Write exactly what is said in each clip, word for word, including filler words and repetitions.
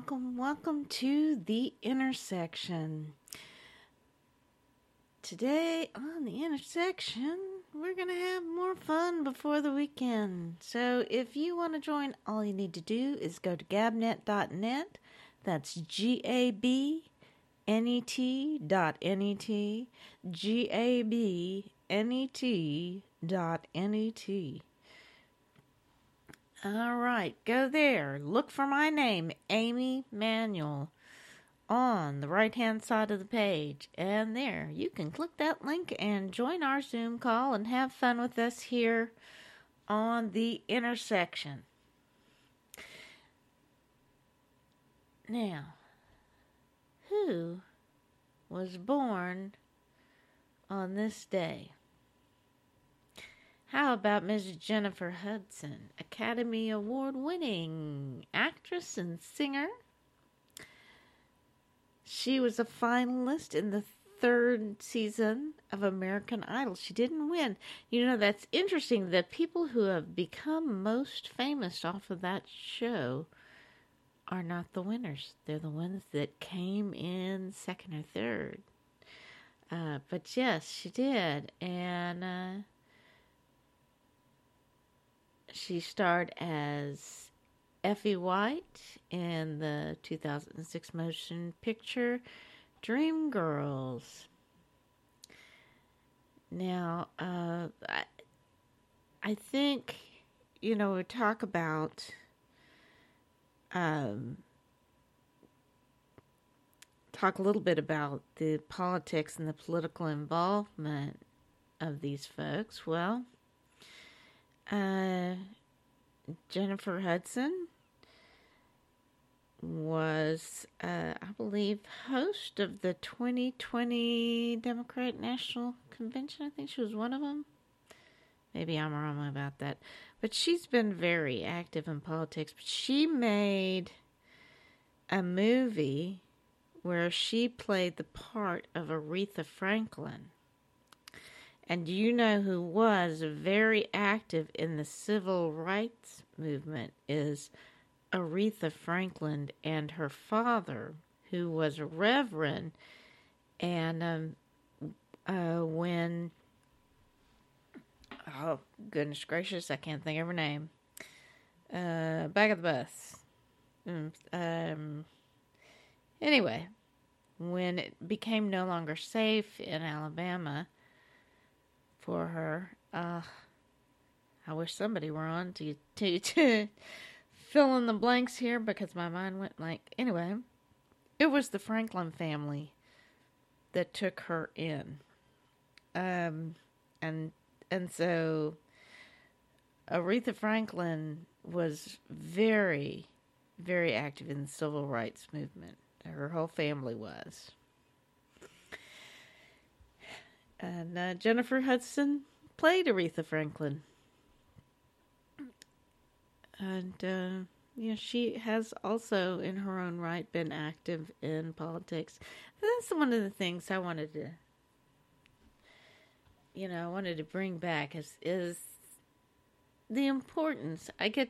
welcome, welcome to The Intersection. Today on The Intersection, we're going to have more fun before the weekend. So if you want to join, all you need to do is go to gabnet dot net. That's G A B N E T dot N E T. G A B N E T dot N E T. All right, go there. Look for my name, Amy Manuel, on the right-hand side of the page. And there, you can click that link and join our Zoom call and have fun with us here on The Intersection. Now, who was born on this day? How about Miss Jennifer Hudson, Academy Award-winning actress and singer? She was a finalist in the third season of American Idol. She didn't win. You know, that's interesting. The people who have become most famous off of that show are not the winners. They're the ones that came in second or third. Uh, but yes, she did. And uh, she starred as Effie White in the two thousand six motion picture Dreamgirls. Now, uh, I, I think, you know, we talk about um, talk a little bit about the politics and the political involvement of these folks. Well, uh, Jennifer Hudson was, uh, I believe, host of the twenty twenty Democratic National Convention. I think she was one of them. Maybe I'm wrong about that. But she's been very active in politics. But she made a movie where she played the part of Aretha Franklin. And you know who was very active in the civil rights movement is Aretha Franklin and her father, who was a reverend. And um, uh, when, oh, goodness gracious, I can't think of her name. Uh, back of the bus. Um, anyway, when it became no longer safe in Alabama for her, uh, I wish somebody were on to, to, to fill in the blanks here because my mind went blank. Anyway, it was the Franklin family that took her in. Um, and, and so Aretha Franklin was very, very active in the civil rights movement. Her whole family was. And uh, Jennifer Hudson played Aretha Franklin. And, uh, yeah, she has also, in her own right, been active in politics. And that's one of the things I wanted to, you know, I wanted to bring back is, is the importance. I get,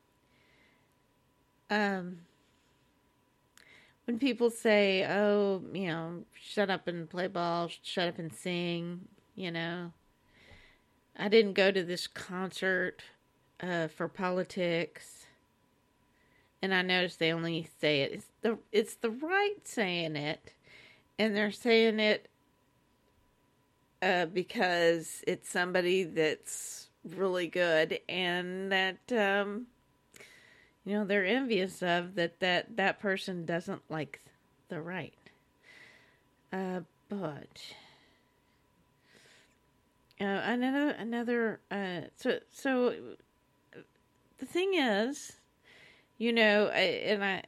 um, when people say, oh, you know, shut up and play ball, shut up and sing, you know. I didn't go to this concert uh, for politics. And I noticed they only say it. It's the, it's the right saying it. And they're saying it uh, because it's somebody that's really good and that... Um, you know, they're envious of that that, that person doesn't like the right. Uh, but uh, another another uh, so so the thing is, you know, I, and I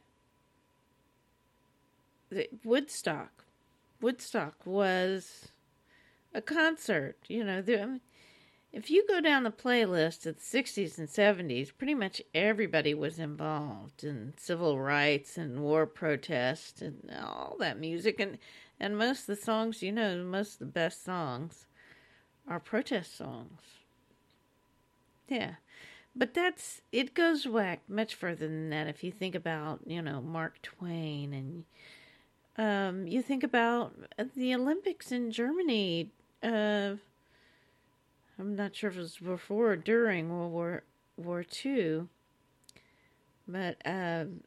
the Woodstock, Woodstock was a concert. You know, the, if you go down the playlist of the sixties and seventies, pretty much everybody was involved in civil rights and war protest and all that music. And, and most of the songs, you know, most of the best songs are protest songs. Yeah. but that's, it goes back much further than that. If you think about, you know, Mark Twain, and um, you think about the Olympics in Germany. Uh, I'm not sure if it was before or during World War War Two, but um,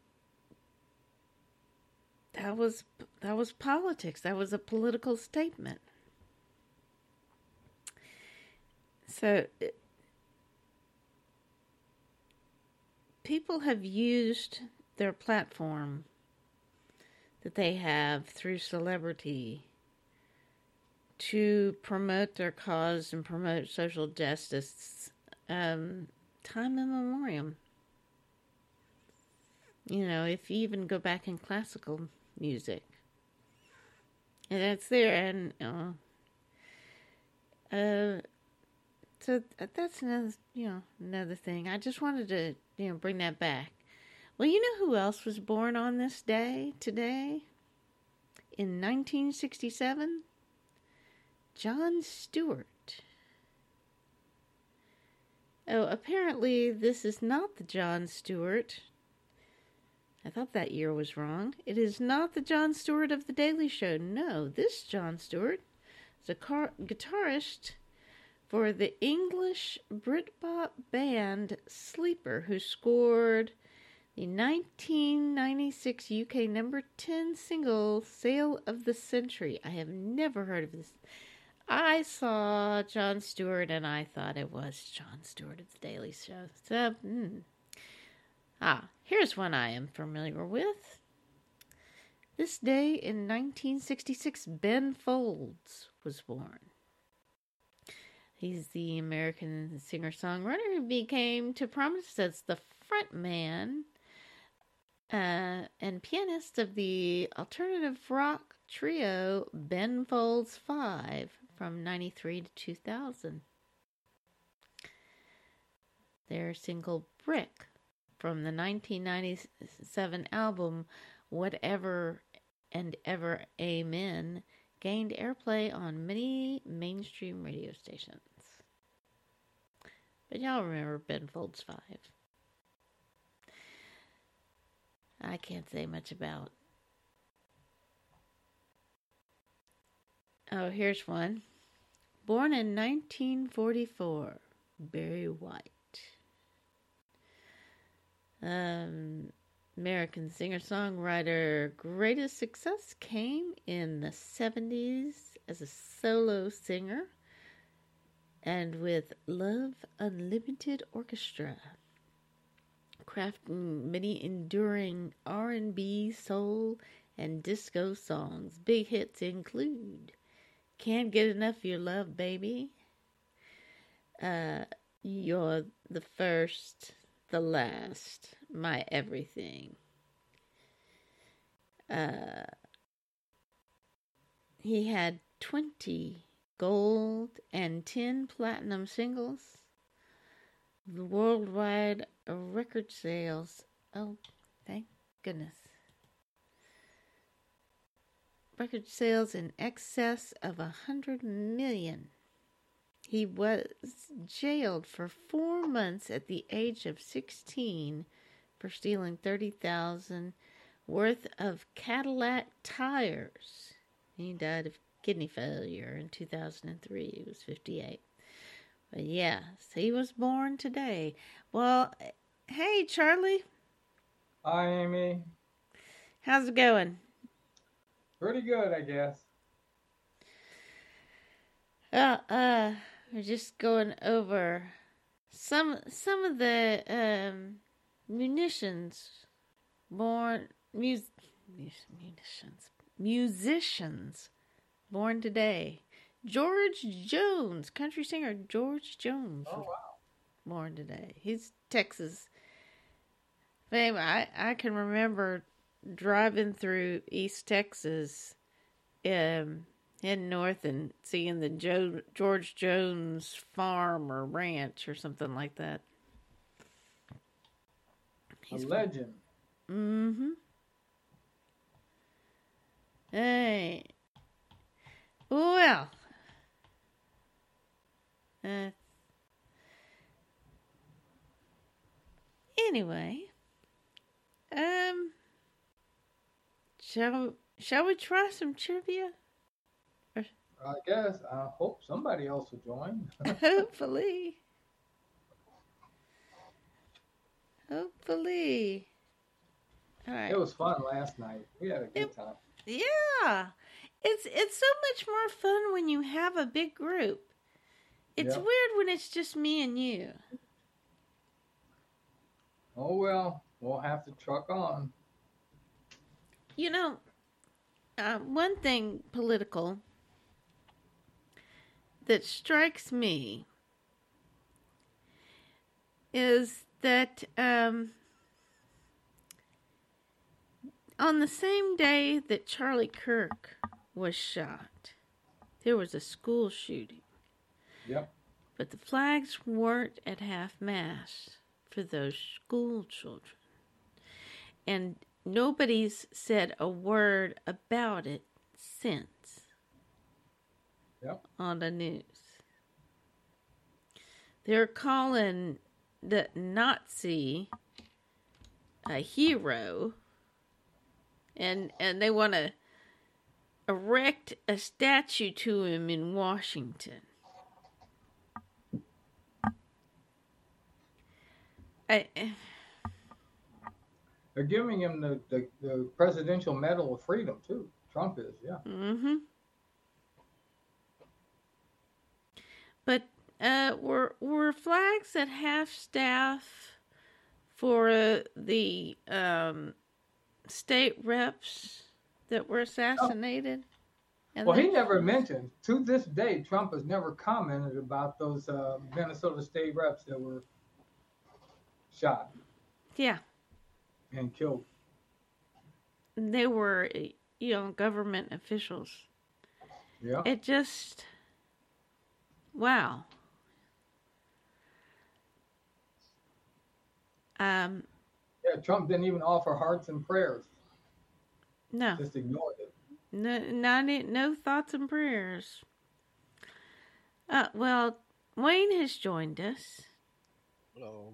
that was that was politics. That was a political statement. So it, people have used their platform that they have through celebrity to promote their cause and promote social justice, um, time immemorial. You know, if you even go back in classical music, and that's there, and uh, uh, so that's another, you know, another thing. I just wanted to, you know, bring that back. Well, you know who else was born on this day today? In nineteen sixty-seven? Jon Stewart. Oh, apparently this is not the Jon Stewart. I thought that year was wrong. It is not the Jon Stewart of The Daily Show. No, this Jon Stewart is a car- guitarist for the English Britpop band Sleeper, who scored the nineteen ninety-six U K number ten single, Sale of the Century. I have never heard of this. I saw Jon Stewart and I thought it was Jon Stewart of The Daily Show. So, mm. Ah, here's one I am familiar with. This day in nineteen sixty-six, Ben Folds was born. He's the American singer-songwriter who became to prominence as the frontman uh, and pianist of the alternative rock trio Ben Folds Five from ninety-three to two thousand. Their single Brick from the nineteen ninety-seven album Whatever and Ever Amen gained airplay on many mainstream radio stations. But y'all remember Ben Folds Five. I can't say much about. Oh, here's one. Born in nineteen forty-four, Barry White. Um, American singer-songwriter. Greatest success came in the seventies as a solo singer and with Love Unlimited Orchestra, crafting many enduring R and B, soul, and disco songs. Big hits include Can't Get Enough of Your Love, Baby, uh, You're the First, the Last, My Everything. Uh, he had twenty gold and ten platinum singles. The worldwide record sales. Oh, thank goodness. Record sales in excess of a hundred million. He was jailed for four months at the age of sixteen for stealing thirty thousand worth of Cadillac tires. He died of kidney failure in two thousand three. He was fifty-eight. But yes, he was born today. Well, hey, Charlie. Hi, Amy. How's it going? Pretty good, I guess. Uh, uh, we're just going over some some of the um, munitions born mus munitions musicians born today. George Jones, country singer George Jones. Oh, wow. Born today. He's Texas fame. I, I can remember driving through East Texas, um, heading north and seeing the jo- George Jones farm or ranch or something like that. He's a legend. Mm-hmm. Hey. Well. Uh, Anyway, um, shall shall we try some trivia? Or, I guess. I hope somebody else will join. hopefully, hopefully. All right. It was fun last night. We had a good It- time. Yeah, it's it's so much more fun when you have a big group. It's Yeah. weird when it's just me and you. Oh well, we'll have to truck on. You know, uh, one thing political that strikes me is that um, on the same day that Charlie Kirk was shot, there was a school shooting. Yep. But the flags weren't at half-mast for those school children. And nobody's said a word about it since. Yep. On the news. They're calling the Nazi a hero, and and they want to erect a statue to him in Washington. I, They're giving him the, the, the Presidential Medal of Freedom too. Trump is, yeah. mm-hmm. But uh, were were flags at half staff for uh, the um, state reps that were assassinated? And Well, then- he never mentioned, to this day, Trump has never commented about those uh, Minnesota state reps that were shot yeah, and killed. they were, you know, government officials. Yeah. It just, wow. Um, Yeah, Trump didn't even offer hearts and prayers. no, Just ignored it. no, not it, no thoughts and prayers. Uh, well, Wayne has joined us. Hello.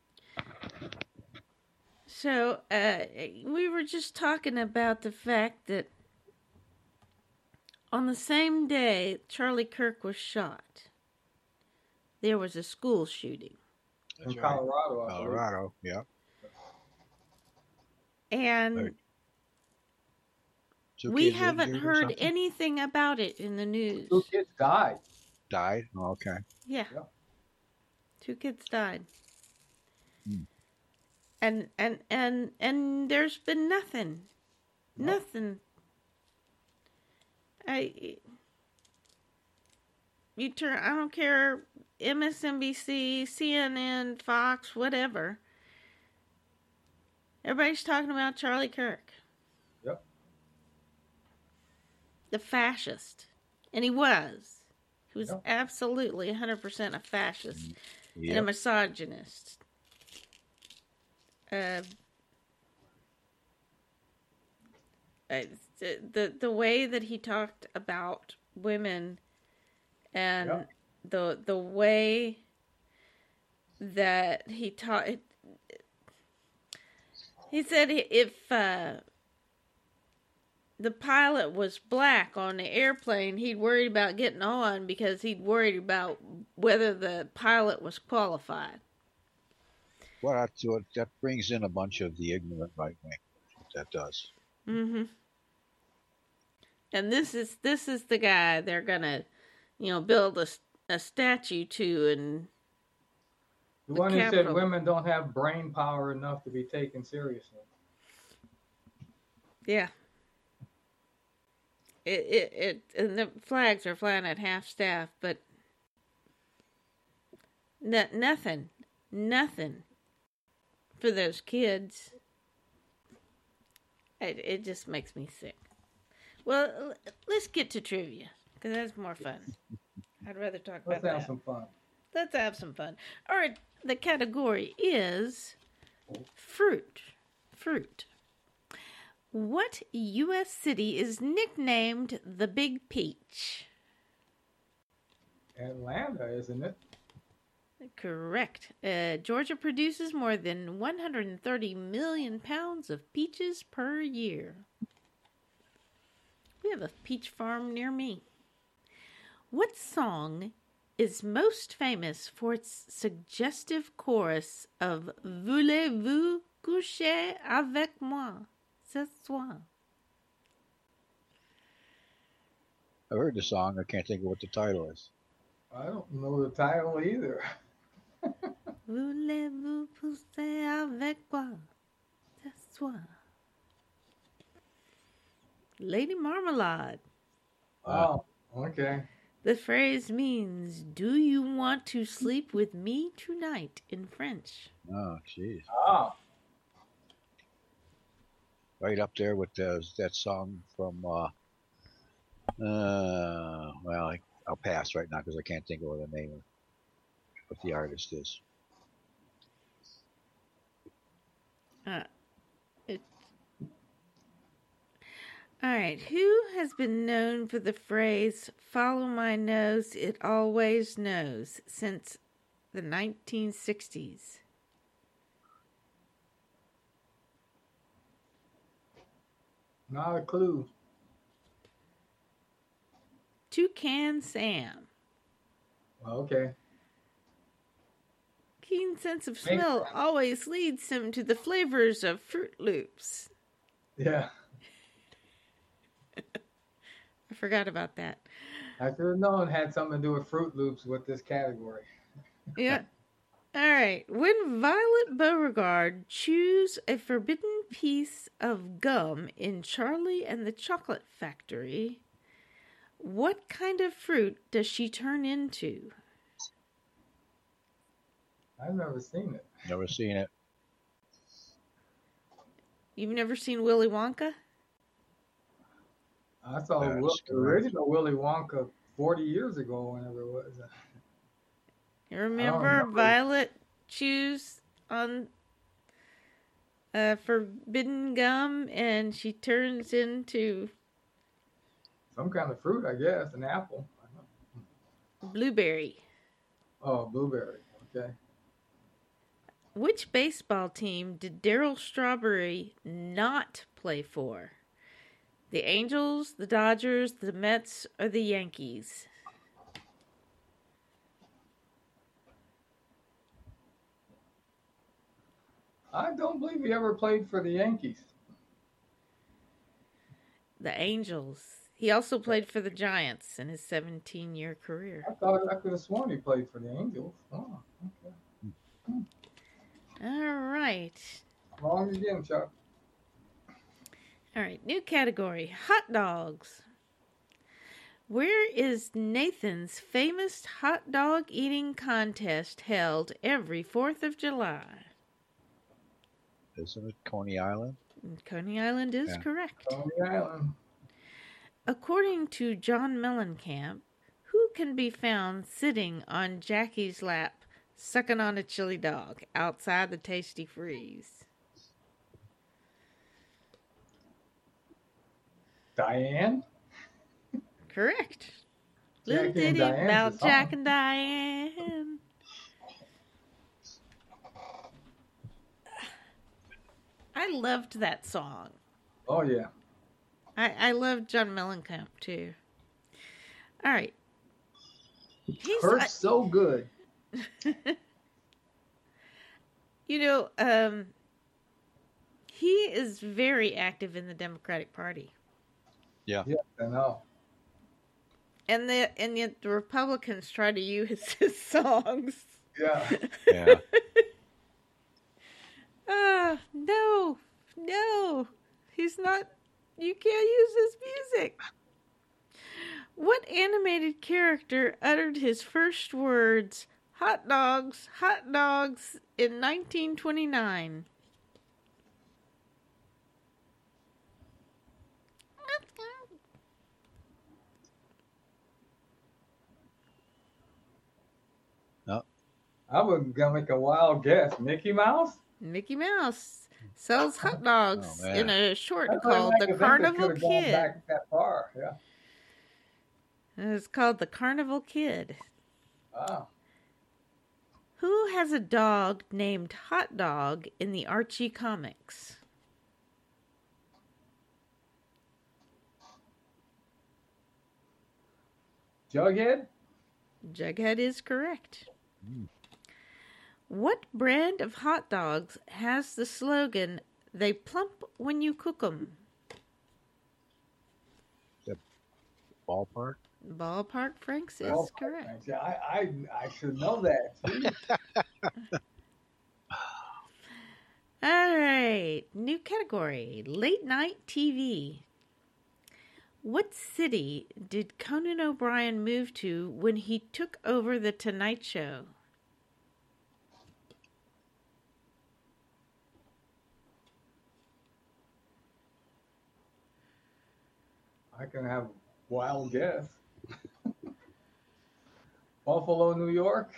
So, uh, we were just talking about the fact that on the same day Charlie Kirk was shot, there was a school shooting. That's In right. Colorado, I believe. Colorado, yeah. And Right. Two we kids haven't injured or heard something? anything about it in the news. Two kids died. Died? Oh, okay. Yeah. Yeah. Two kids died. Hmm. And and and and there's been nothing. No. Nothing. I you turn I don't care M S N B C, C N N, Fox, whatever. Everybody's talking about Charlie Kirk. Yep. The fascist. And he was. He was Yep. absolutely one hundred percent a fascist and a Yep. misogynist. Uh, uh, the, the the way that he talked about women and Yep. the the way that he taught he said if uh, the pilot was black on the airplane, he'd worried about getting on because he'd worried about whether the pilot was qualified. Well, that's what that brings in a bunch of the ignorant right wing. That does. Mm-hmm. And this is this is the guy they're gonna, you know, build a, a statue to, and The The one who said Capitol. women don't have brain power enough to be taken seriously. yeah, it it, it and the flags are flying at half staff, but no, nothing, nothing for those kids. It it just makes me sick. Well, l- let's get to trivia because that's more fun. I'd rather talk Let's about have that. some fun. Let's have some fun. All right, the category is fruit. Fruit. What U S city is nicknamed the Big Peach? Atlanta, isn't it? Correct. Uh, Georgia produces more than one hundred thirty million pounds of peaches per year. We have a peach farm near me. What song is most famous for its suggestive chorus of Voulez-vous coucher avec moi ce soir? I've heard the song. I can't think of what the title is. I don't know the title either. Voulez-vous coucher avec moi ce soir? Lady Marmalade. Oh, okay. The phrase means, do you want to sleep with me tonight in French? Oh, jeez. Oh, Right up there with the, that song from, uh, uh, well, I, I'll pass right now because I can't think of what the name of what the artist is. Uh, it... All right. Who has been known for the phrase, follow my nose, it always knows, since the nineteen sixties? not a clue. Toucan Sam. Okay. Keen sense of Makes smell sense. always leads him to the flavors of Fruit Loops. Yeah. I forgot about that. I should have known it had something to do with Fruit Loops with this category. Yeah. All right. When Violet Beauregard chews a forbidden piece of gum in Charlie and the Chocolate Factory, what kind of fruit does she turn into? I've never seen it. Never seen it. You've never seen Willy Wonka? I saw That's Will, the correct. original Willy Wonka forty years ago, whenever it was. You remember remember. Violet chews on uh, forbidden gum and she turns into Some kind of fruit, I guess. An apple. blueberry. Oh, blueberry. Okay. Which baseball team did Darryl Strawberry not play for? The Angels, the Dodgers, the Mets, or the Yankees? I don't believe he ever played for the Yankees. The Angels. He also played for the Giants in his seventeen-year career. I thought I could have sworn he played for the Angels. Oh, okay. All right. Wrong again, Chuck. All right, new category, hot dogs. Where is Nathan's famous hot dog eating contest held every fourth of July? Isn't it Coney Island? Coney Island is Yeah. correct. Coney Island. According to John Mellencamp, who can be found sitting on Jackie's lap, sucking on a chili dog outside the Tasty Freeze? Diane? Correct. Jackie Little and ditty Diane's about the song. Jack and Diane. I loved that song. Oh, yeah. I, I loved John Mellencamp too. All right. He's Hurts I- so good. you know, um, he is very active in the Democratic Party. Yeah. Yeah, I know. And the and yet the Republicans try to use his songs. Yeah. Yeah. Ah, no, no, he's not. You can't use his music. What animated character uttered his first words, "hot dogs, hot dogs," in nineteen twenty-nine? I was going to make a wild guess. Mickey Mouse? Mickey Mouse sells hot dogs Oh, man. in a short I thought called I The could think they Carnival could have gone Kid. back that far. Yeah. It's called The Carnival Kid. Wow. Who has a dog named Hot Dog in the Archie comics? Jughead? Jughead is correct. Mm. What brand of hot dogs has the slogan, "They plump when you cook 'em"? Ballpark? Ballpark Franks is Well, correct. I, I, I should know that. See? All right, new category, late night T V. What city did Conan O'Brien move to when he took over The Tonight Show? I can have a wild guess. Buffalo, New York?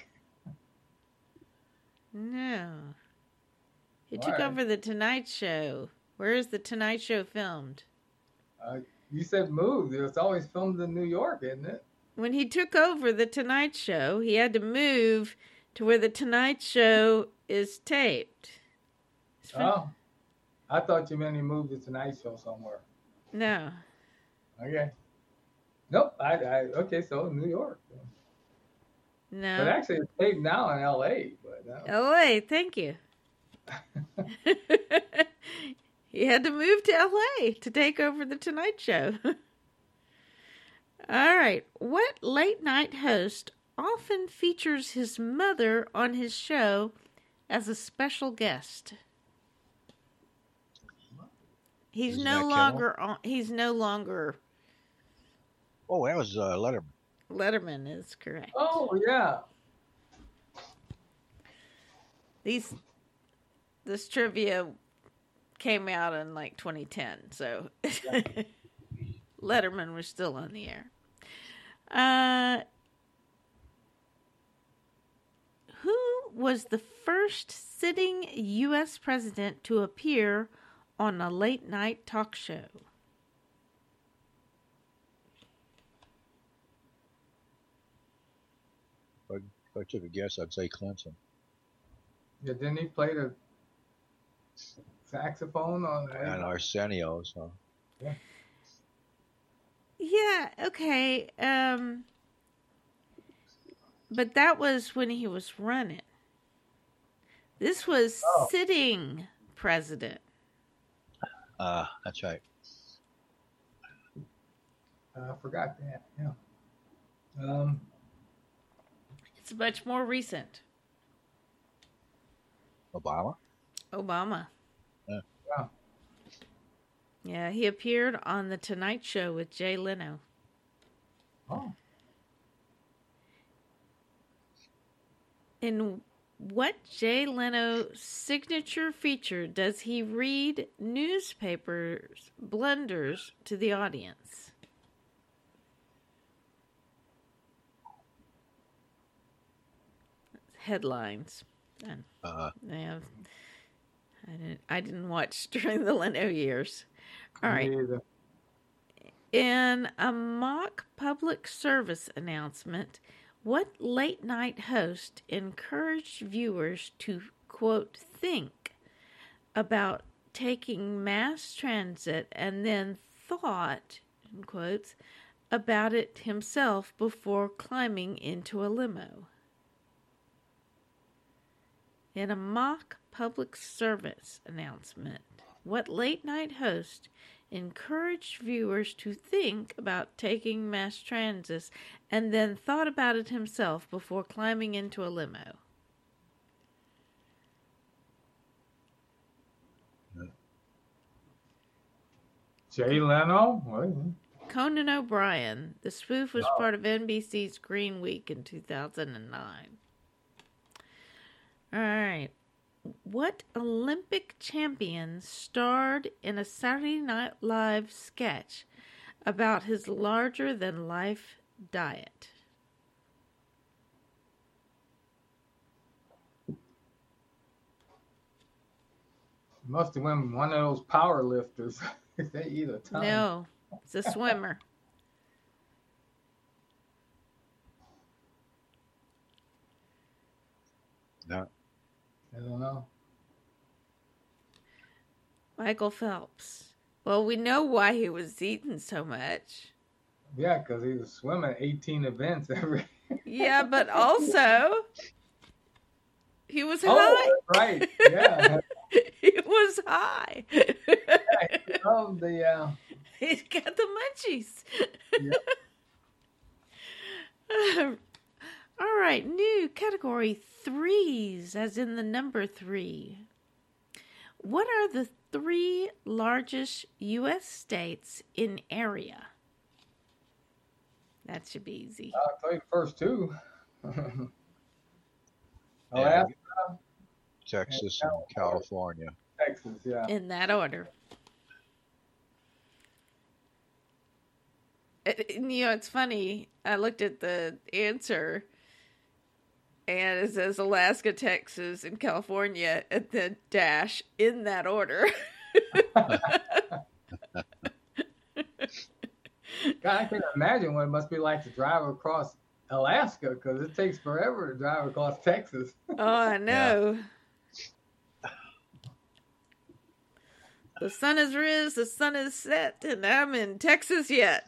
No. He All took right. over The Tonight Show. Where is The Tonight Show filmed? Uh, you said moved. It's always filmed in New York, isn't it? When he took over The Tonight Show, he had to move to where The Tonight Show is taped. It's from- Oh, I thought you meant he moved the Tonight Show somewhere. No. Okay. Nope. I, I okay. So New York. No. But actually, it's taped now in L A. But uh, L A, thank you. He had to move to L A to take over The Tonight Show. All right. What late night host often features his mother on his show as a special guest? He's Isn't no that Kimmel? longer on. He's no longer. Oh, that was uh, Letterman. Letterman is correct. oh yeah. These this trivia came out in like twenty ten, so Letterman was still on the air. Uh, who was the first sitting U S president to appear on a late night talk show? If I, if I took a guess, I'd say Clinton. Yeah. Didn't he play the saxophone on? And Arsenio, so. Yeah, okay. Um, but that was when he was running. This was Oh. sitting president. Uh, that's right. I forgot that. Yeah. Um. It's much more recent. Obama? Obama. Yeah. Yeah. Yeah, he appeared on The Tonight Show with Jay Leno. Oh. In what Jay Leno signature feature does he read newspapers blunders to the audience? Headlines. And, Uh, yeah, I didn't. I didn't watch during the Leno years. All right. Me either. In a mock public service announcement, what late night host encouraged viewers to, quote, think about taking mass transit and then thought, in quotes, about it himself before climbing into a limo? In a mock public service announcement, what late night host encouraged viewers to think about taking mass transit and then thought about it himself before climbing into a limo? Jay Leno. Well, Conan O'Brien. The spoof was Oh. part of N B C's Green Week in two thousand nine. All right. What Olympic champion starred in a Saturday Night Live sketch about his larger-than-life diet? must have been one of those power lifters. They eat a ton. No, it's a swimmer. I don't know. Michael Phelps. Well, we know why he was eating so much. Yeah, because he was swimming eighteen events every. Yeah, but also he was Oh, high. that's right. Yeah. He was high. Oh, the. Uh, He's got the munchies. yeah. All right, new category threes, as in the number three. What are the three largest U S states in area? That should be easy. I'll tell you the first two. Yeah, Alaska, Texas and California. Texas, yeah. In that order. It, it- you know, it's funny. I looked at the answer, and it says Alaska, Texas, and California, and then dash in that order. God, I can imagine what it must be like to drive across Alaska because it takes forever to drive across Texas. Oh, I know. The sun is ris, the sun is set, and I'm in Texas yet.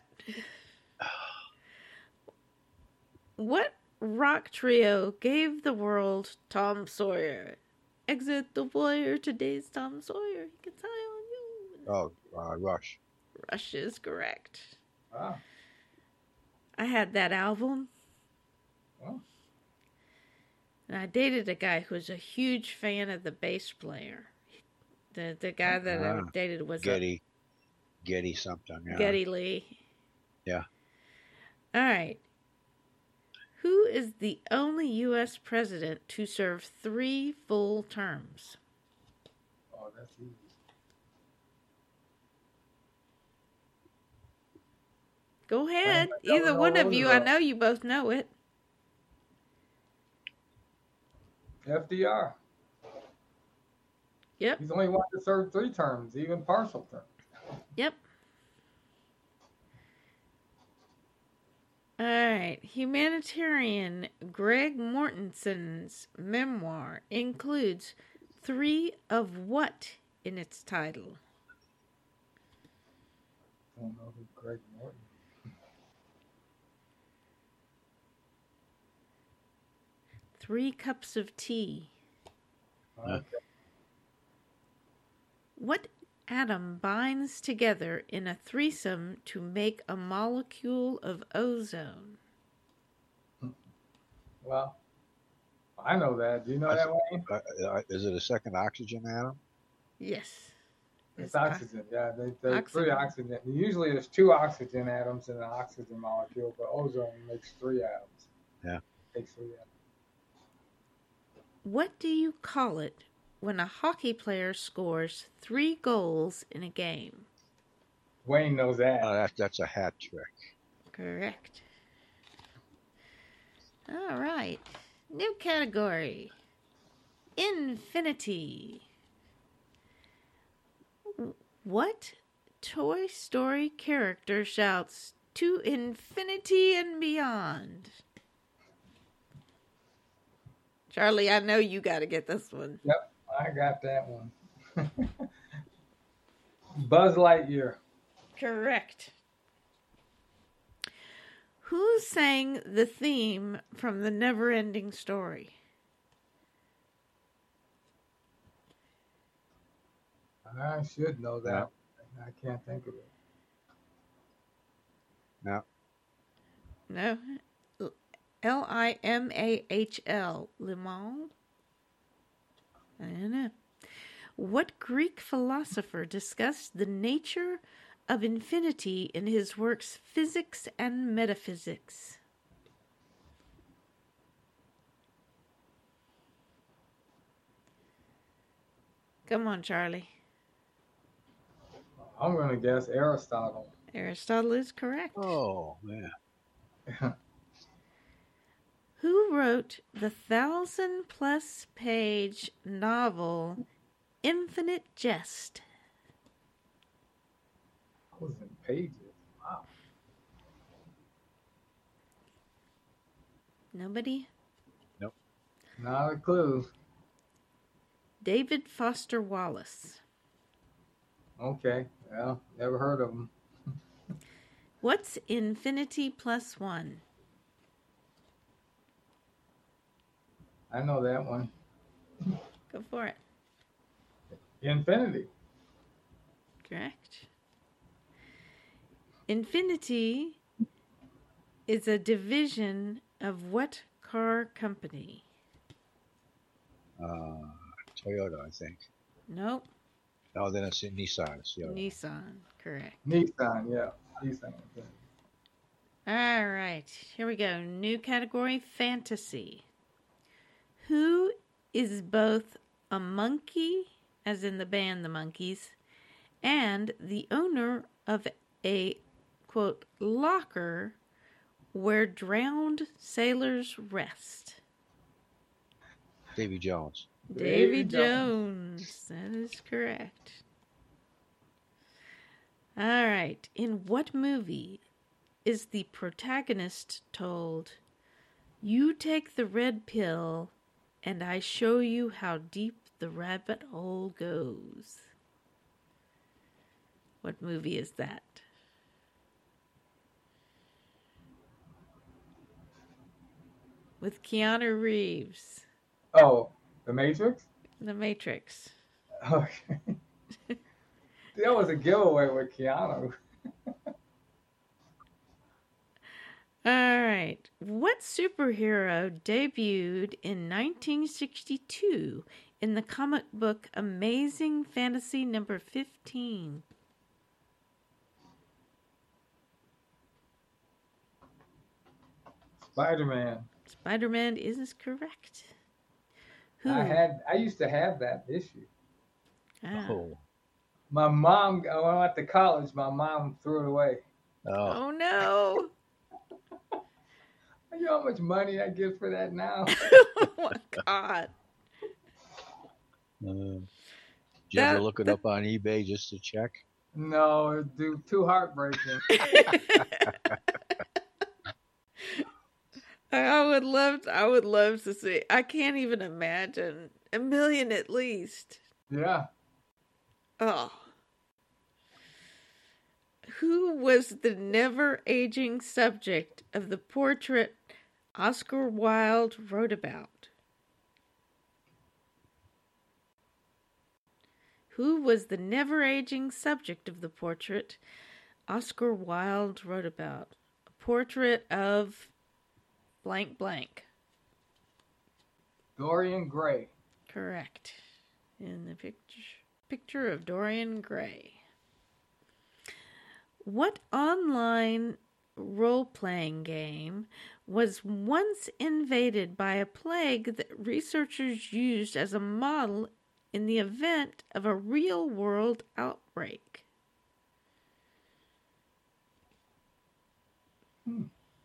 What rock trio gave the world Tom Sawyer? Exit the voyeur, today's Tom Sawyer. He gets high on you. Oh, uh, Rush. Rush is correct. Wow. I had that album. Well, And I dated a guy who was a huge fan of the bass player. The the guy that I Ah, dated was a Getty. Getty something. Yeah. Geddy Lee. Yeah. All right. Who is the only U S president to serve three full terms? oh, that's easy. Go ahead. I don't Either know one of you. I Roosevelt. know you both know it. F D R. Yep. He's only one to serve three terms, even partial terms. Yep. All right. Humanitarian Greg Mortenson's memoir includes three of what in its title? I don't know who Greg Morton. Three cups of tea. Okay. What atom binds together in a threesome to make a molecule of ozone? Well, I know that. Do you know I- that, Wayne? Uh, uh, is it a second oxygen atom? Yes. It's o- oxygen. Yeah, they, they three Oxygen. oxygen. Usually there's two oxygen atoms in an oxygen molecule, but ozone makes three atoms. Yeah. Makes three atoms. What do you call it when a hockey player scores three goals in a game? Wayne knows that. Oh, that, that's a hat trick. Correct. All right. New category. Infinity. What Toy Story character shouts to infinity and beyond? Charlie, I know you got to get this one. Yep, I got that one. Buzz Lightyear. Correct. Who sang the theme from the Never-Ending Story? I should know that. I can't think of it. Now, No. L I M A H L. Limahl? I don't know. What Greek philosopher discussed the nature of infinity in his works Physics and Metaphysics? Come on, Charlie. I'm going to guess Aristotle. Aristotle is correct. oh, yeah. Who wrote the thousand plus page novel Infinite Jest? Thousand pages. Wow. Nobody? Not a clue. David Foster Wallace. Okay. Well, never heard of them. What's infinity plus one? I know that one. Go for it. Infinity. Correct. Infinity is a division of what car company? Uh, Toyota, I think. Nope. No, then it's in Nissan. It's the other one. Nissan. Correct. Nissan, yeah. Nissan. Yeah. All right. Here we go. New category, fantasy. Who is both a monkey, as in the band The Monkees, and the owner of a, quote, locker where drowned sailors rest? Davy Jones. Davy Davy Jones. That is correct. All right. In what movie is the protagonist told, "You take the red pill and I show you how deep the rabbit hole goes"? What movie is that? With Keanu Reeves. Oh, The Matrix? The Matrix. Okay. That was a giveaway with Keanu. All right. What superhero debuted in nineteen sixty-two in the comic book Amazing Fantasy number fifteen? Spider-Man. Spider-Man is correct. Who? I had. I used to have that issue. Ah. Oh. My mom, when I went to college, my mom threw it away. Oh. Oh no. You know how much money I get for that now? Oh my God. Uh, did you That- ever look it that- up on eBay just to check? No, it'd do too heartbreaking. I would love to, I would love to see. I can't even imagine. A million at least. Yeah. Oh. Who was the never aging subject of the portrait Oscar Wilde wrote about? Who was the never aging subject of the portrait Oscar Wilde wrote about? A portrait of blank blank. Dorian Gray. Correct. In the picture picture of Dorian Gray. What online role-playing game was once invaded by a plague that researchers used as a model in the event of a real-world outbreak? Hmm.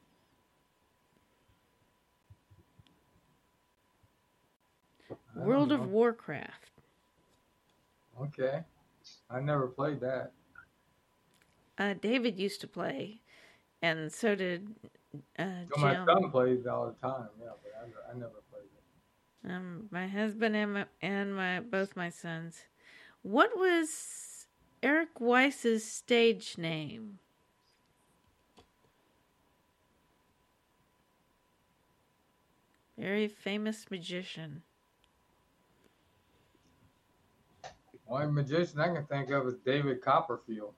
I don't World of know. Warcraft. Okay. I never played that. Uh, David used to play, and so did uh, So my Jim. son plays it all the time. Yeah, but I, I never played it. Um, my husband and my, and my both my sons. What was Eric Weiss's stage name? Very famous magician. Only magician I can think of is David Copperfield.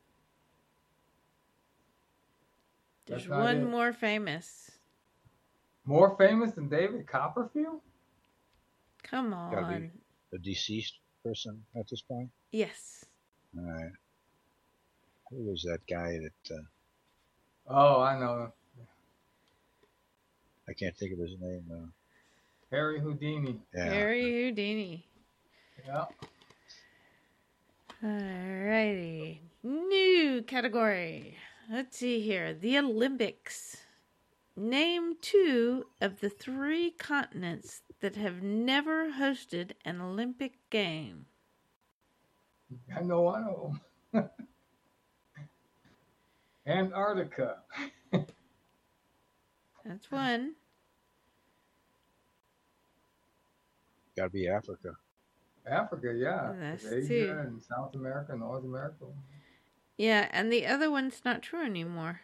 There's That's not one it. more famous. More famous than David Copperfield? Come Gotta be. on. A deceased person at this point? Yes. All right. Who was that guy that, uh, Oh, I know. I can't think of his name now. Harry Houdini. Yeah. Harry Houdini. Yeah. Alrighty. New category. Let's see here. The Olympics. Name two of the three continents that have never hosted an Olympic game. I know one of them. Antarctica. That's one. Gotta be Africa. Africa, yeah. That's Asia two. and South America, North America. Yeah, and the other one's not true anymore.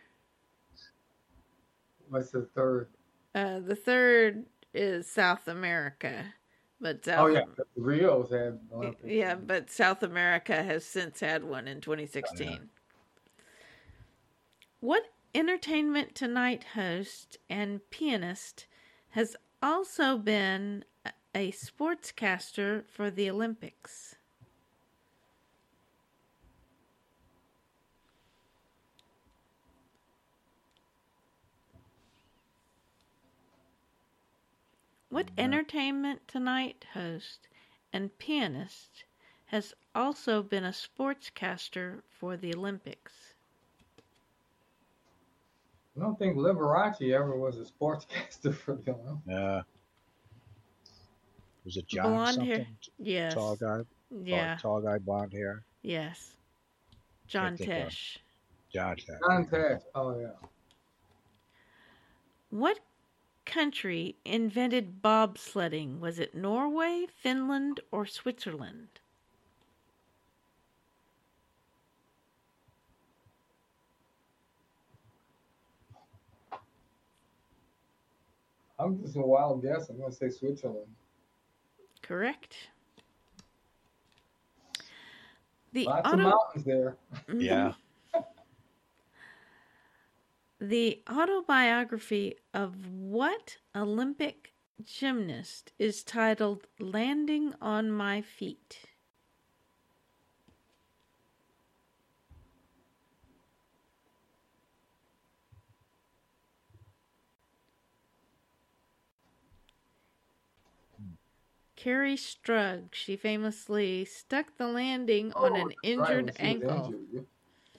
What's the third? Uh, the third is South America, but Oh South yeah, the Rios had Olympics. yeah, but South America has since had one in twenty sixteen. Yeah. What Entertainment Tonight host and pianist has also been a sportscaster for the Olympics? What Entertainment Tonight host and pianist has also been a sportscaster for the Olympics? I don't think Liberace ever was a sportscaster for the Olympics. Yeah. Was it John Blonde something? hair. Yes. Tall guy. Yeah. Tall, tall guy, blonde hair. Yes. John Can't think of- Tesh. John. Tesh. John Tesh. Oh yeah. What country invented bobsledding? Was it Norway, Finland, or Switzerland? I'm just a wild guess. I'm gonna say Switzerland. Correct. The Lots auto- of mountains there. Yeah. The autobiography of what Olympic gymnast is titled Landing on My Feet? Carrie Strug. She famously stuck the landing on an Oh, that's right, injured when she was ankle. injured.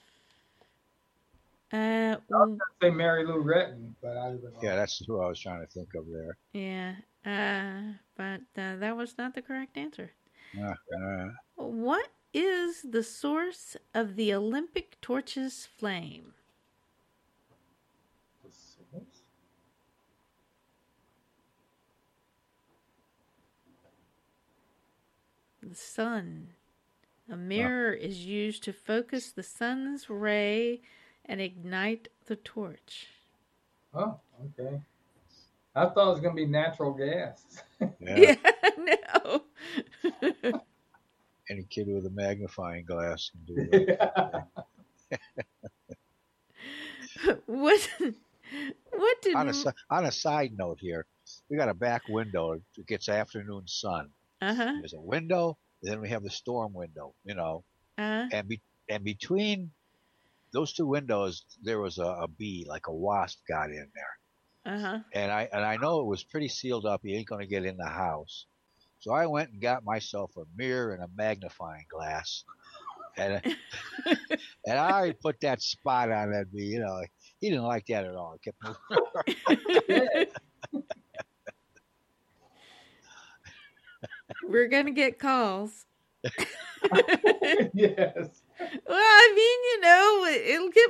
Uh, I was gonna say Mary Lou Retton, but I didn't know. Yeah, that's who I was trying to think of there. yeah, uh, but uh, that was not the correct answer. Uh, uh, What is the source of the Olympic torch's flame? The source? The sun. A mirror is used to focus the sun's ray and ignite the torch. Oh, okay. I thought it was gonna be natural gas. yeah. no. Any kid with a magnifying glass can do that. what? What did? on, a, si- on a side note here, we got a back window. It gets afternoon sun. Uh huh. There's a window, and then we have the storm window, you know. Uh And be, and between those two windows, there was a, a bee, like a wasp, got in there. uh huh. And I and I know it was pretty sealed up. He ain't gonna get in the house. So I went and got myself a mirror and a magnifying glass, and and I put that spot on that bee. You know, he didn't like that at all. He kept moving. We're gonna get calls. Yes. Well, I mean, you know, it'll get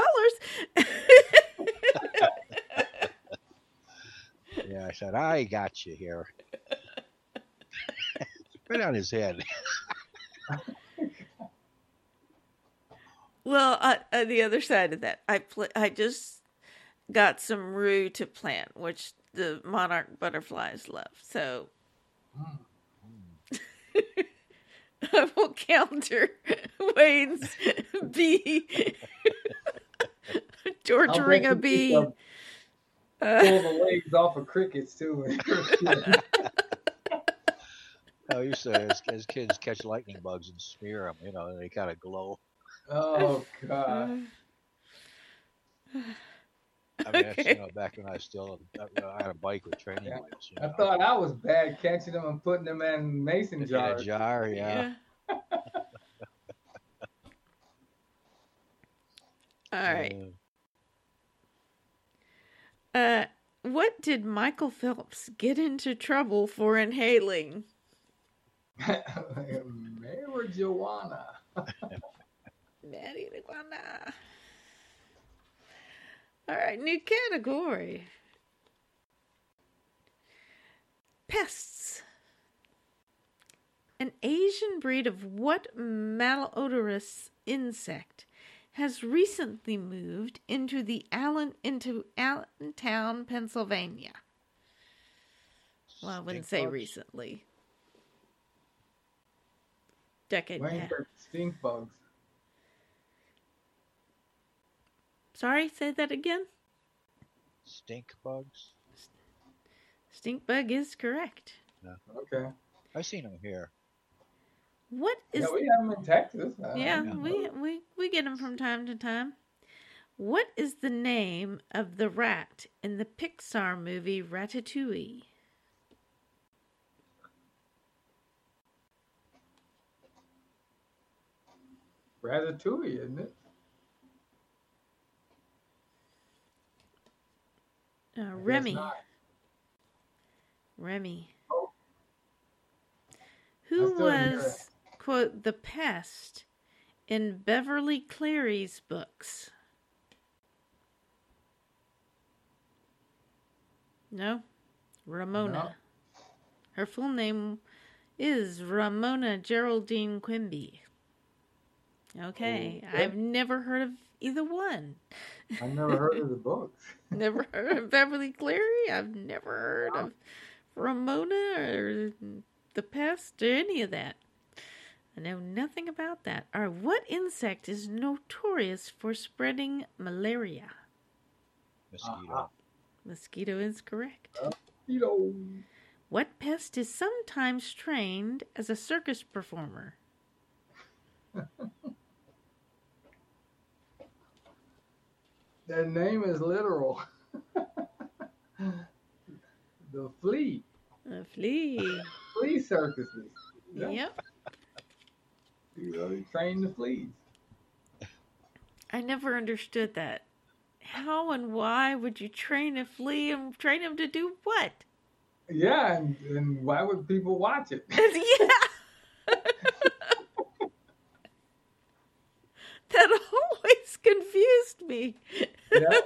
more callers. Yeah, I said, I got you here. Right on his head. Well, on, on the other side of that, I pl- I just got some rue to plant, which the monarch butterflies love. So Mm. I will counter Wayne's bee torturing I'll a bet you bee. some- Uh, Pull the legs off of crickets too. I used to, as, as kids, catch lightning bugs and smear them, you know, and they kind of glow. Oh God. I mean, that's, Okay. you know, back when I was still I had a bike with training Yeah. wheels. You I know. thought I was bad catching them and putting them in mason In a jars. jar, yeah. All right. Uh, Uh, what did Michael Phelps get into trouble for inhaling? Marijuana. Marijuana. All right, new category. Pests. An Asian breed of what malodorous insect has recently moved into the Allen into Allentown, Pennsylvania? Well, I wouldn't Stink say bugs? recently. Decade and a Wayne half. said stink bugs. Sorry, say that again. Stink bugs? Stink bug is correct. Okay. I've seen them here. What is Yeah, we have them in Texas. I Yeah, don't we, know. we we get them from time to time. What is the name of the rat in the Pixar movie Ratatouille? Ratatouille, isn't it? Uh, I guess Remy. not. Remy. Oh. I Who still didn't hear was, quote, the pest in Beverly Cleary's books? No? Ramona. No. Her full name is Ramona Geraldine Quimby. Okay. Okay. I've never heard of either one. I never heard of the books. Never heard of Beverly Cleary. I've never heard of Ramona or the pest or any of that. I know nothing about that. All right, what insect is notorious for spreading malaria? Mosquito. Uh-huh. Mosquito is correct. You know, What pest is sometimes trained as a circus performer? their name is literal. The flea. A flea. Flea circuses. Yeah. Yep. You know, they train the fleas. I never understood that. How and why would you train a flea and train him to do what? Yeah, and, and why would people watch it? Yeah. That always confused me. Yeah.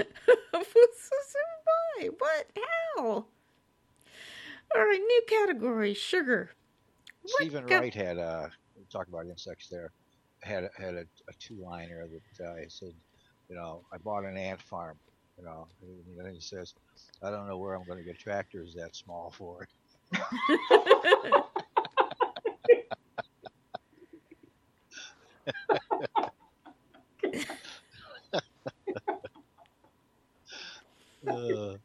Why? What? How? All right, new category, sugar. What Stephen go- Wright had a, we talk about insects there, had, a- had a, a two-liner that uh, he said, you know, I bought an ant farm, you know, and then he says, I don't know where I'm going to get tractors that small for it. Uh,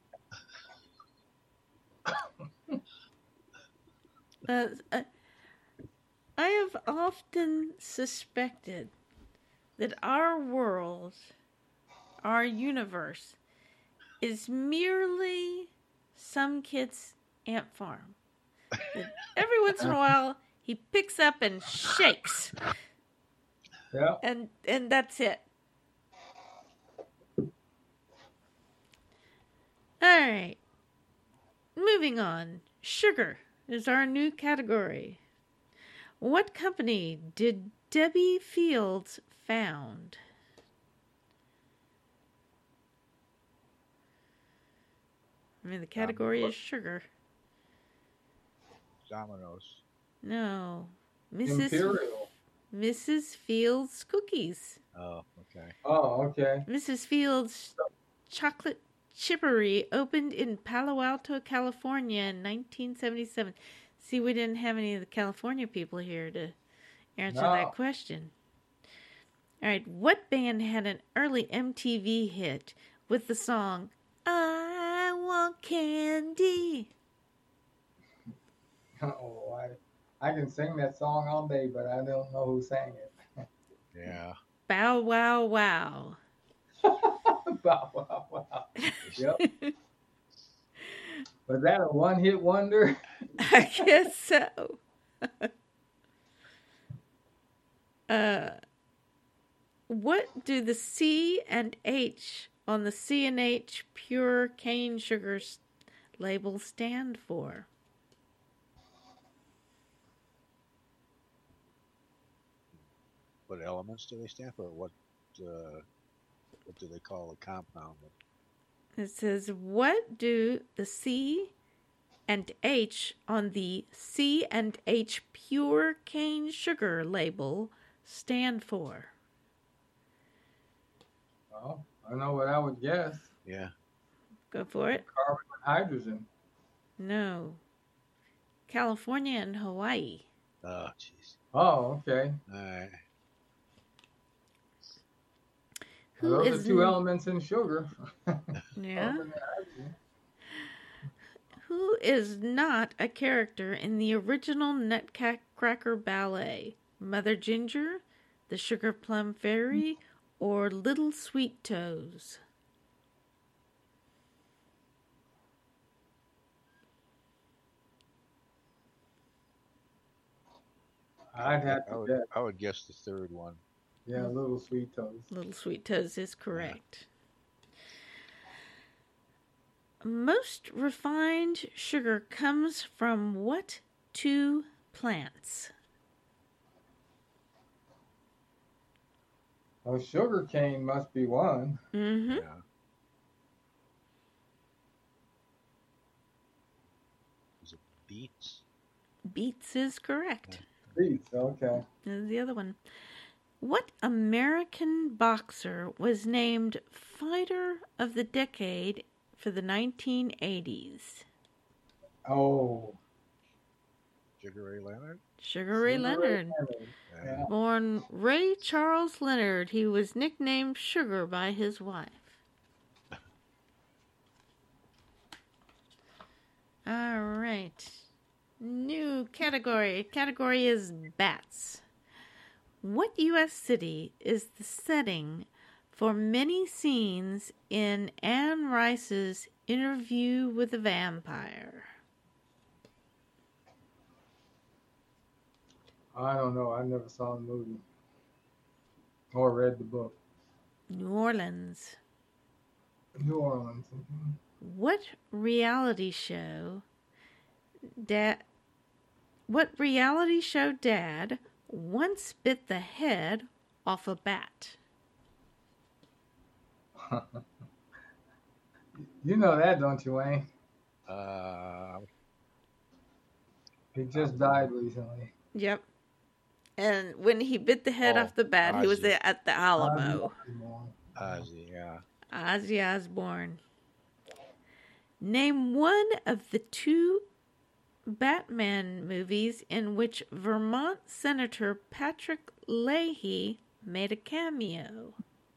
Uh, uh, I have often suspected that our world, our universe, is merely some kid's ant farm. That every once in a while, he picks up and shakes, Yeah. and and that's it. All right. Moving on. Sugar is our new category. What company did Debbie Fields found? I mean, the category is sugar. Dominoes. No. Missus Imperial. Missus Fields Cookies. Oh, okay. Oh, okay. Missus Fields Chocolate Chippery opened in Palo Alto, California in nineteen seventy-seven. See, we didn't have any of the California people here to answer No. that question. All right, what band had an early M T V hit with the song I Want Candy? Oh, I, I can sing that song all day, but I don't know who sang it. Yeah. Bow Wow Wow. Wow, wow, wow. Yep. Was that a one-hit wonder? I guess so. uh, what do the C and H on the C and H pure cane sugars label stand for? What elements do they stand for? What uh, what do they call a compound? It says, what do the C and H on the C and H pure cane sugar label stand for? Well, I know what I would guess. Yeah. Go for it. Carbon and hydrogen. No. California and Hawaii. Oh, jeez. Oh, okay. All right. Who Those is are two n- elements in sugar. Yeah. Carbon and hydrogen. Who is not a character in the original Nutcracker Ballet? Mother Ginger, the Sugar Plum Fairy, or Little Sweet Toes? I'd have I to would, guess. I would guess the third one. Yeah, little sweet toes. Little Sweet Toes is correct. Most refined sugar comes from what two plants? Oh, sugar cane must be one. Mm-hmm. Yeah. Is it beets? Beets is correct. Beets, okay. This is the other one. What American boxer was named Fighter of the Decade for the nineteen eighties? Oh. Sugar Ray Leonard? Sugar Ray Leonard. Yeah. Born Ray Charles Leonard, he was nicknamed Sugar by his wife. All right. New category. Category is bats. What U S city is the setting for many scenes in Anne Rice's Interview with a Vampire? I don't know. I never saw the movie or read the book. New Orleans. New Orleans. Mhm. What reality show dad What reality show dad once bit the head off a bat? You know that, don't you, Wayne? Uh, He just died recently. Yep. And when he bit the head Oh, off the bat, he was Ozzy. there at the Alamo. Ozzy, yeah. Ozzy Osbourne. Name one of the two Batman movies in which Vermont Senator Patrick Leahy made a cameo.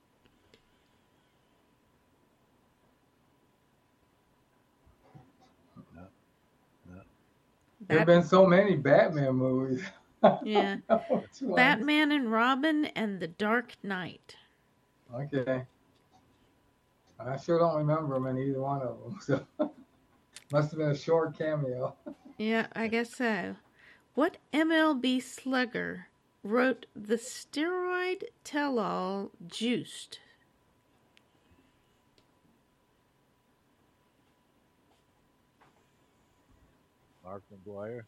No, no. There have Bat- been so many Batman movies. Yeah. Which one? Batman and Robin and The Dark Knight. Okay. I sure don't remember him in either one of them. So must have been a short cameo. Yeah, I guess so. What M L B slugger wrote the steroid tell-all Juiced? Mark McGuire?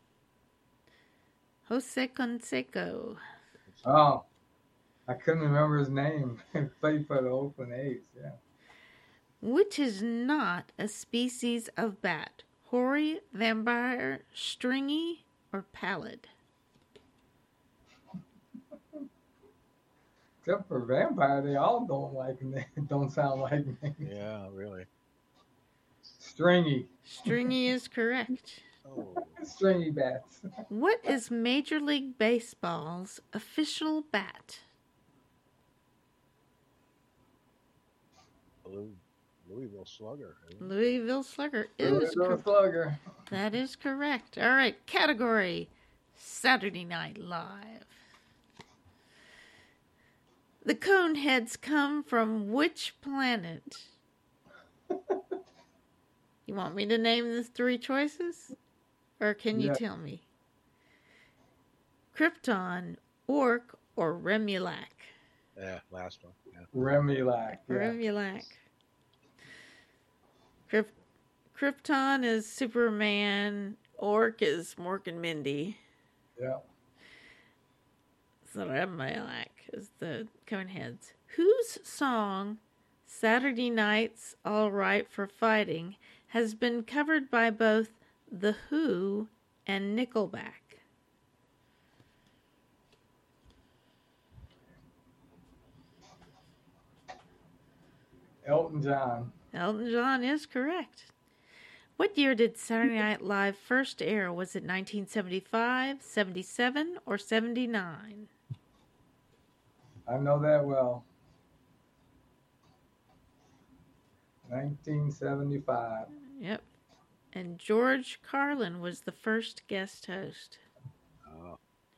Jose Canseco. Oh, I couldn't remember his name. He played for the Oakland A's. Yeah. Which is not a species of bat? Hoary, vampire, stringy, or pallid? Except for vampire, they all don't like me. Don't sound like me. Yeah, really. Stringy, Stringy is correct. Oh, stringy bats. What is Major League Baseball's official bat? Louis, Louisville Slugger. isn't it? Louisville Slugger is Louisville correct. Slugger. That is correct. All right, category Saturday Night Live. The Coneheads come from which planet? You want me to name the three choices? Or can you Yeah. tell me? Krypton, Orc, or Remulac? Yeah, last one. Yeah. Remulac. Yeah. Remulac. Kryp- Krypton is Superman. Orc is Mork and Mindy. Yeah. So Remulac is the Coneheads. Whose song, Saturday Night's All Right for Fighting, has been covered by both The Who, and Nickelback? Elton John. Elton John is correct. What year did Saturday Night Live first air? Was it nineteen seventy-five, seventy-seven, or seventy-nine? I know that well. nineteen seventy-five. Yep. And George Carlin was the first guest host. Oh.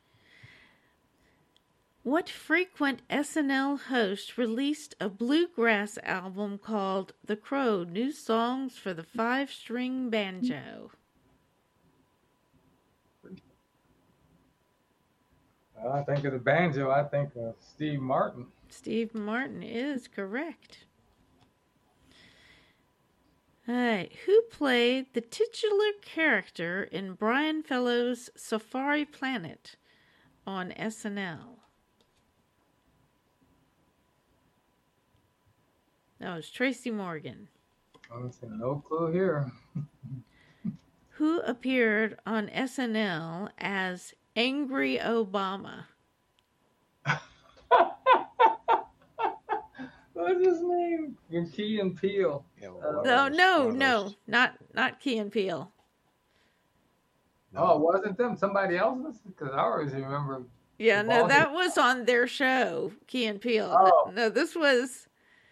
What frequent S N L host released a bluegrass album called The Crow, New Songs for the Five-String Banjo? Well, I think of the banjo, I think of Steve Martin. Steve Martin is correct. All right. Who played the titular character in Brian Fellows' Safari Planet on S N L? That was Tracy Morgan. I'm saying no clue here. Who appeared on S N L as Angry Obama? What's his name? Key and Peele. Yeah, Uh, well, No, one of no, those- no, not not Key and Peele. Oh, it wasn't them? Somebody else's? Because I always remember. Yeah, no, Bald- that was on their show, Key and Peele. Oh. No, this was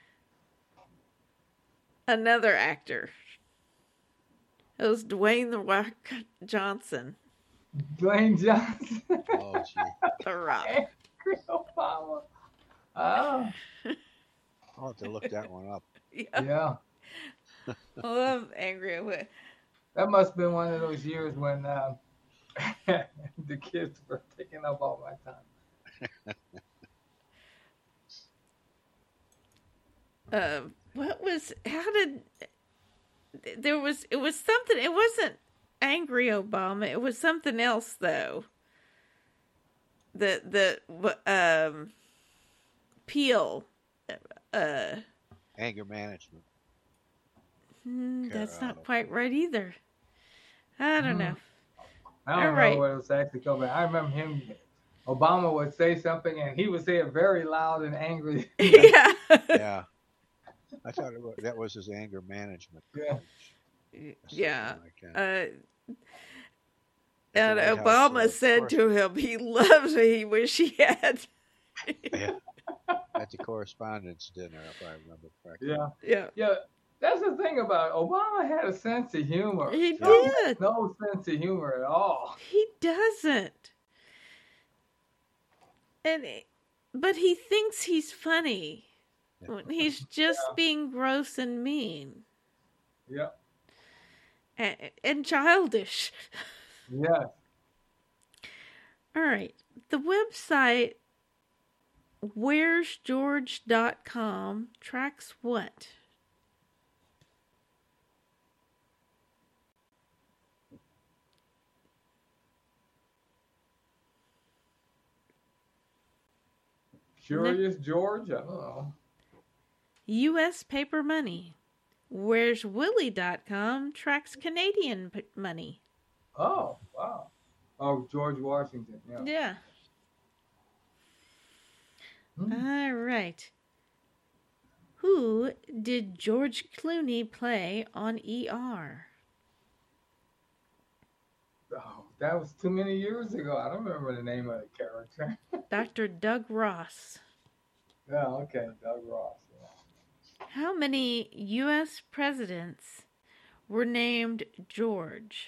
another actor. It was Dwayne the Rock Johnson. Dwayne Johnson. Oh, gee. The Rock. Angry Obama. Oh, I'll have to look that one up. Yeah, yeah. I love Angry Obama. That must have been one of those years when uh, the kids were taking up all my time. Uh, what was, how did, there was, it was something, it wasn't Angry Obama, it was something else though. The, the, um, Peel, uh, Anger management. hmm, that's Carolina. not quite right either. I don't Hmm. know. I don't All know right. what it was actually called, but I remember him. Obama would say something, and he would say it very loud and angry. Yeah. Yeah. I thought it was, that was his anger management. Yeah. coach or Yeah. something like that. Uh, At the and White House, Obama uh, said corres- to him, he loves it. He wish he had. Yeah. At the correspondence dinner, if I remember correctly. Yeah, Yeah. yeah. That's the thing about it. Obama had a sense of humor. He Trump did. had no sense of humor at all. He doesn't. And but he thinks he's funny when he's just Yeah. being gross and mean Yeah, and, and childish. yeah. All right. The website where's george dot com tracks what? Curious George. I don't know. U S paper money. Where's willie dot com tracks Canadian p- money. Oh, wow. Oh, George Washington. Yeah. Yeah. Hmm. All right. Who did George Clooney play on E R? Oh, that was too many years ago. I don't remember the name of the character. Doctor Doug Ross. Yeah, okay, Doug Ross. Yeah. How many U S presidents were named George?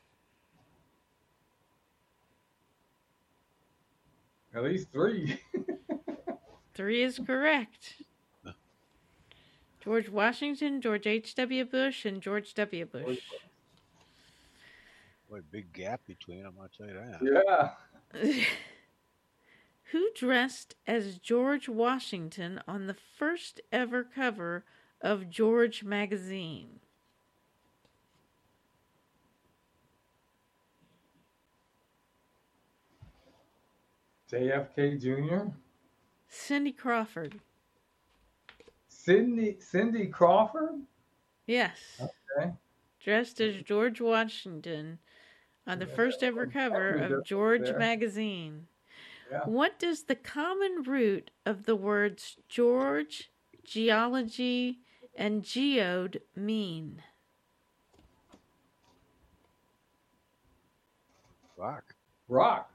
At least three. Three is correct. George Washington, George H W. Bush, and George W. Bush. What a big gap between them, I'll tell you that. Yeah. Who dressed as George Washington on the first ever cover of George magazine? J F K Junior Cindy Crawford. Cindy Cindy Crawford. Yes. Okay. dressed as George Washington on the first ever cover of George there. magazine. Yeah. What does the common root of the words George, geology, and geode mean? Rock. Rock.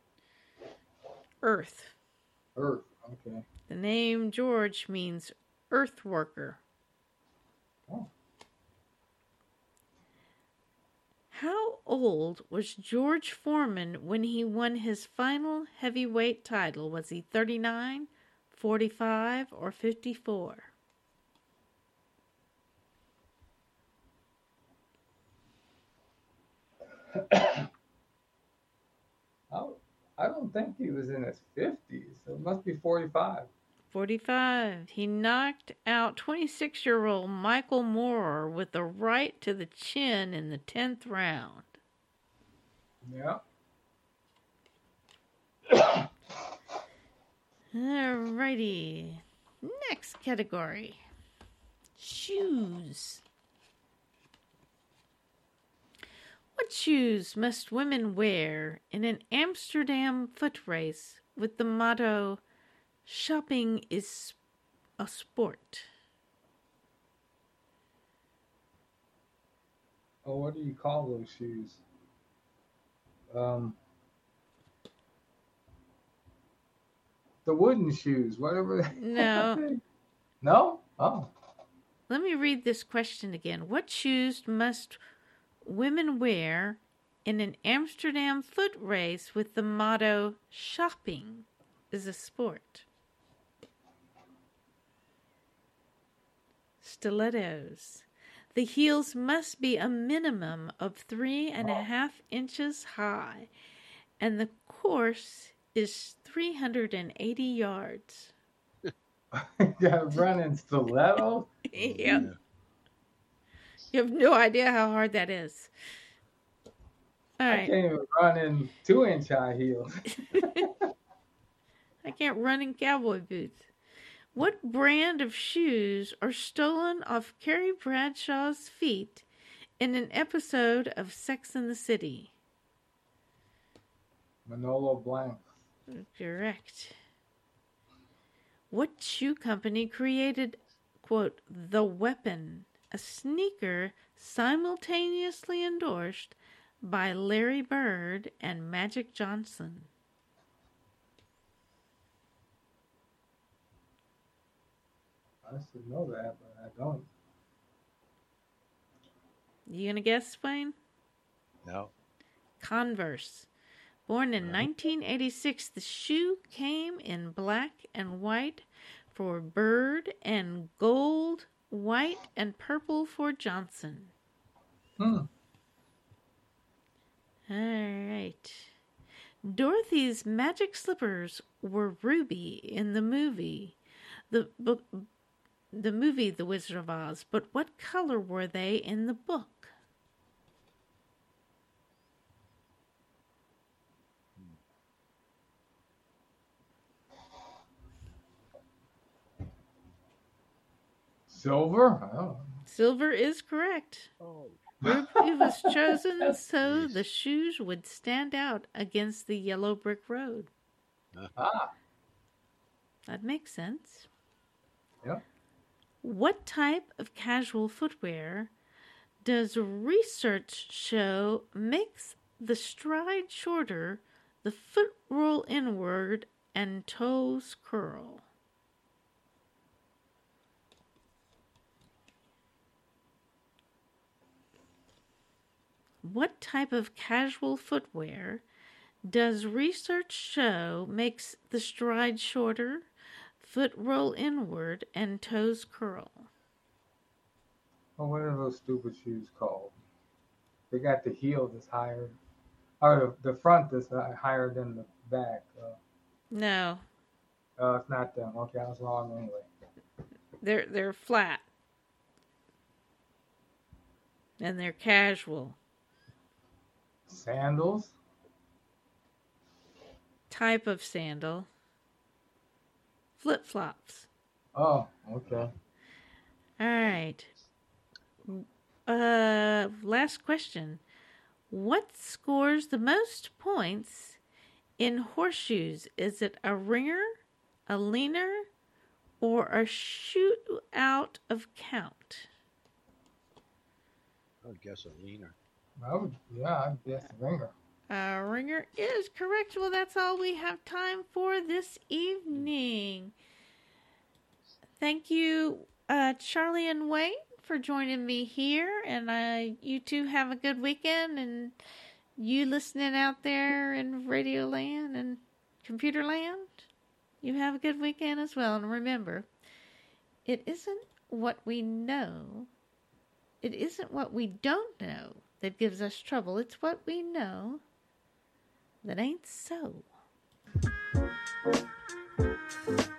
Earth. Earth. Okay. The name George means earth worker. Oh. How old was George Foreman when he won his final heavyweight title? Was he thirty-nine, forty-five, or fifty-four? Oh, I don't think he was in his fifties. So it must be forty-five. forty-five. He knocked out twenty-six-year-old Michael Moorer with a right to the chin in the tenth round. Yeah. Alrighty. Next category. Shoes. What shoes must women wear in an Amsterdam foot race with the motto, "Shopping is a sport"? Oh, what do you call those shoes? Um, the wooden shoes, whatever. No. No? Oh. Let me read this question again. What shoes must women wear in an Amsterdam foot race with the motto, "Shopping is a sport"? Stilettos. The heels must be a minimum of three and a half inches high, and the course is three hundred eighty yards. Got run in stilettos? Yep. You have no idea how hard that is. All I right. can't even run in two inch high heels. I can't run in cowboy boots. What brand of shoes are stolen off Carrie Bradshaw's feet in an episode of Sex and the City? Manolo Blahnik. Correct. What shoe company created, quote, "The Weapon," a sneaker simultaneously endorsed by Larry Bird and Magic Johnson? I should know that, but I don't. You gonna guess, Wayne? No. Converse. Born in nineteen eighty-six, the shoe came in black and white for Bird and gold, white, and purple for Johnson. Hmm. All right. Dorothy's magic slippers were ruby in the movie, the book, the movie The Wizard of Oz. But what color were they in the book? Silver? I don't know. Silver is correct. Oh. Ruby was chosen so the shoes would stand out against the yellow brick road. Ah. That makes sense. Yeah. What type of casual footwear does research show makes the stride shorter, the foot roll inward, and toes curl? What type of casual footwear does research show makes the stride shorter, foot roll inward, and toes curl? Oh, what are those stupid shoes called? They got the heel that's higher, or the, the front that's higher than the back. Uh, No, uh, it's not them. Okay, I was wrong anyway. they're they're flat. And they're casual. Sandals? Type of sandal. Flip-flops. Oh, okay. All right. Uh, uh, last question. What scores the most points in horseshoes? Is it a ringer, a leaner, or a shoot out of count? I would guess a leaner. I would, yeah, I guess ringer. Uh, ringer is correct. Well, that's all we have time for this evening. Thank you, uh, Charlie and Wayne, for joining me here. And uh, you two have a good weekend. And you listening out there in Radio Land and Computer Land, you have a good weekend as well. And remember, it isn't what we know, it isn't what we don't know that gives us trouble. It's what we know that ain't so.